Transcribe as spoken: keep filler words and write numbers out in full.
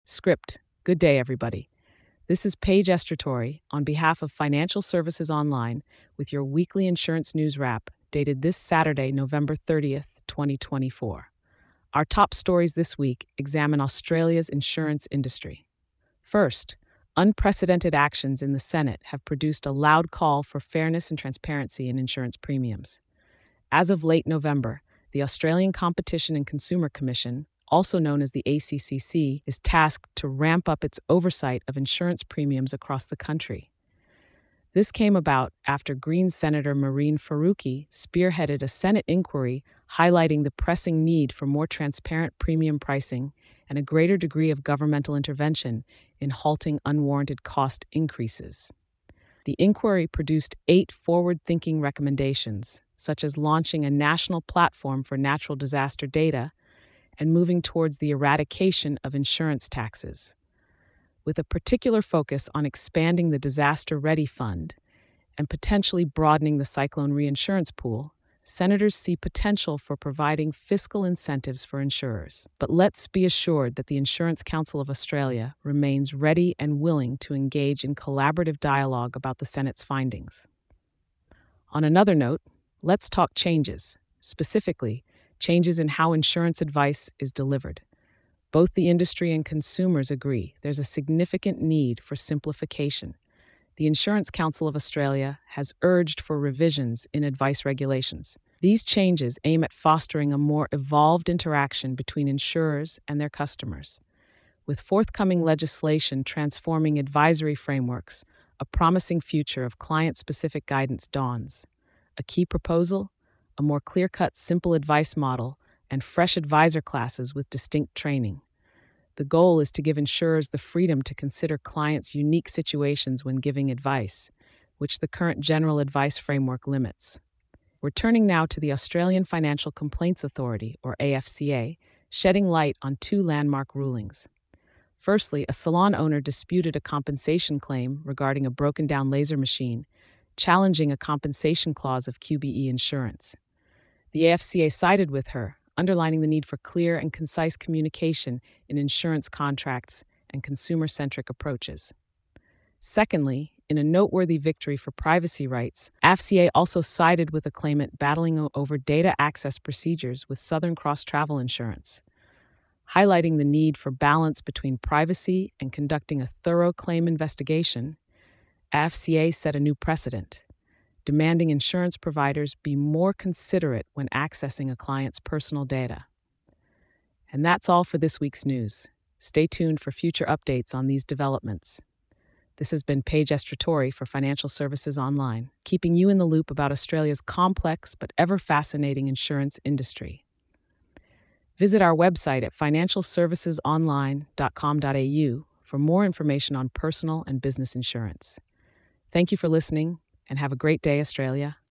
Script. Good day, everybody. This is Paige Estratori on behalf of Financial Services Online with your weekly insurance news wrap dated this Saturday, November thirtieth, twenty twenty-four. Our top stories this week examine Australia's insurance industry. First, unprecedented actions in the Senate have produced a loud call for fairness and transparency in insurance premiums. As of late November, the Australian Competition and Consumer Commission, also known as the A C C C, is tasked to ramp up its oversight of insurance premiums across the country. This came about after Greens Senator Mehreen Faruqi spearheaded a Senate inquiry highlighting the pressing need for more transparent premium pricing and a greater degree of governmental intervention in halting unwarranted cost increases. The inquiry produced eight forward-thinking recommendations, such as launching a national platform for natural disaster data and moving towards the eradication of insurance taxes, with a particular focus on expanding the Disaster Ready Fund and potentially broadening the cyclone reinsurance pool. Senators see potential for providing fiscal incentives for insurers. But let's be assured that the Insurance Council of Australia remains ready and willing to engage in collaborative dialogue about the Senate's findings. On another note, let's talk changes, specifically, changes in how insurance advice is delivered. Both the industry and consumers agree there's a significant need for simplification. The Insurance Council of Australia has urged for revisions in advice regulations. These changes aim at fostering a more evolved interaction between insurers and their customers. With forthcoming legislation transforming advisory frameworks, a promising future of client-specific guidance dawns. A key proposal? A more clear-cut, simple advice model and fresh advisor classes with distinct training. The goal is to give insurers the freedom to consider clients' unique situations when giving advice, which the current General Advice Framework limits. We're turning now to the Australian Financial Complaints Authority, or A F C A, shedding light on two landmark rulings. Firstly, a salon owner disputed a compensation claim regarding a broken-down laser machine, challenging a compensation clause of Q B E insurance. The A F C A sided with her, underlining the need for clear and concise communication in insurance contracts and consumer-centric approaches. Secondly, in a noteworthy victory for privacy rights, A F C A also sided with a claimant battling over data access procedures with Southern Cross Travel Insurance, highlighting the need for balance between privacy and conducting a thorough claim investigation. A F C A set a new precedent, demanding insurance providers be more considerate when accessing a client's personal data. And that's all for this week's news. Stay tuned for future updates on these developments. This has been Paige Estratori for Financial Services Online, keeping you in the loop about Australia's complex but ever-fascinating insurance industry. Visit our website at financial services online dot com dot a u for more information on personal and business insurance. Thank you for listening, and have a great day, Australia.